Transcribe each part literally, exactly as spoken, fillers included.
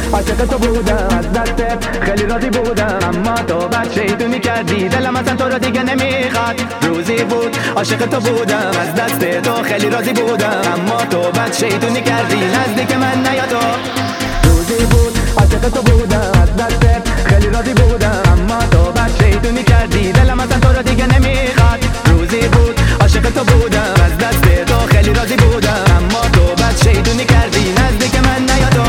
عاشق تو بودم از دستت خیلی راضی بودم، اما تو بد شیطونی کردی، دلم اصلا تو رو دیگه نمیخواد. روزی بود عاشق تو بودم از دست تو خیلی راضی بودم، اما تو بد شیطونی کردی، نزدیک من نیا تو. روزی بود عاشق تو بودم از دستت خیلی راضی بودم، اما تو بد شیطونی کردی، دلم اصلا تو رو دیگه نمیخواد. روزی بود عاشق تو بودم از دست تو خیلی راضی بودم، اما تو بد شیطونی کردی، نزدیک من نیا تو.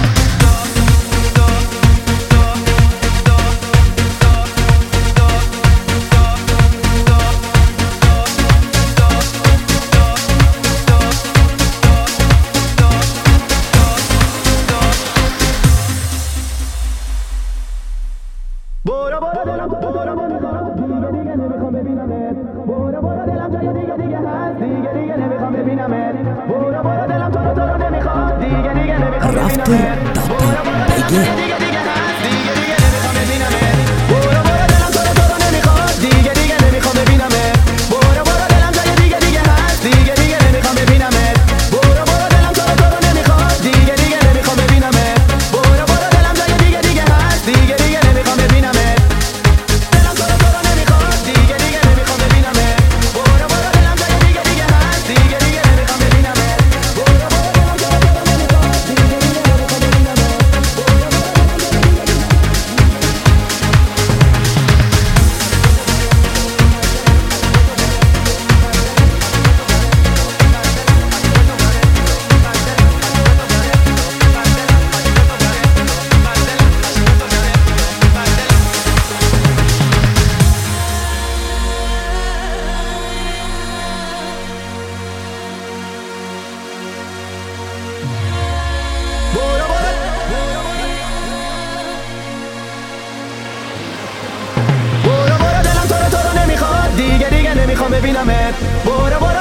برو برو دلم برو برو دیگه دیگه نمیخوام ببینمت. برو برو دلم جای دیگه دیگه هست، دیگه دیگه نمیخوام ببینمت. برو برو دلم تو رو تو رو نمیخواد، دیگه دیگه نمیخوام ببینمت. برو برو دلم جای دیگه دیگه هست، دیگه دیگه نمیخوام ببینمت. برو برو دلم تو رو تو رو نمیخواد، دیگه دیگه نمیخوام ببینمت. برو برو دلم جای دیگه دیگه هست، دیگه دیگه نمیخوام ببینمت. برو برو دلم تو رو تو رو نمیخواد، دیگه دیگه نمیخوام ببینمت. برو برو دلم جای دیگه دیگه هست، دیگه دیگه نمیخوام ببینمت. دیگه دیگه نمیخوام ببینمت. برو برو